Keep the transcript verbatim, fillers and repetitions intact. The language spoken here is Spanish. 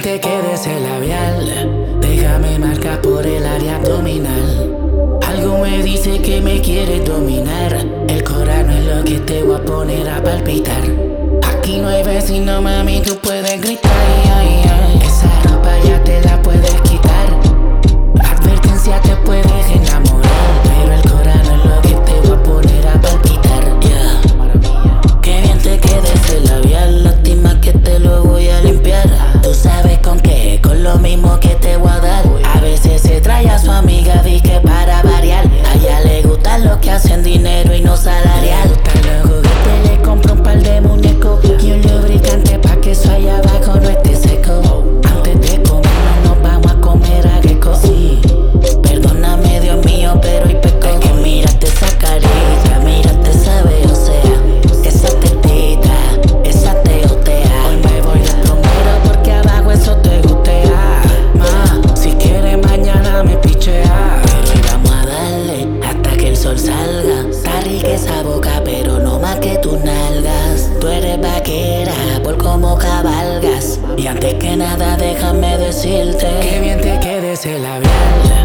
te queda ese labial. Déjame marcar por el área abdominal. Algo me dice que me quieres dominar. El corazón es lo que te voy a poner a palpitar. Aquí no hay vecino, mami, tú puedes gritar. Ay, ay. Esa ropa ya te la puedes quitar. Advertencia, te puedes enamorar, pero el corazón es lo que te voy a poner a palpitar. Yeah. Qué bien te queda ese labial. Lástima que te lo voy a limpiar. Tú sabes con qué, con lo mismo que te voy a dar. A veces se trae a su amiga, disque para variar. A ella le gusta lo que hacen dinero y no salarial. Los juguetes, le compro un par de muñecos y un lubricante pa' que eso allá abajo no esté seco. Antes de comernos nos vamos a comer a gecko. Sí, perdóname Dios mío, pero hoy peco. Es que mírate esa carita, mírate esa sea, esa tetita, esa te otea. Hoy me voy de plomero porque abajo eso te gustea. Ma, si quieres mañana me pichea. Pero hoy vamos a darle hasta que el sol salga. Está rica esa boca, pero no más que tus nalgas. Tú eres vaquera por cómo cabalgas. Y antes que nada déjame decirte, qué bien te queda ese labial.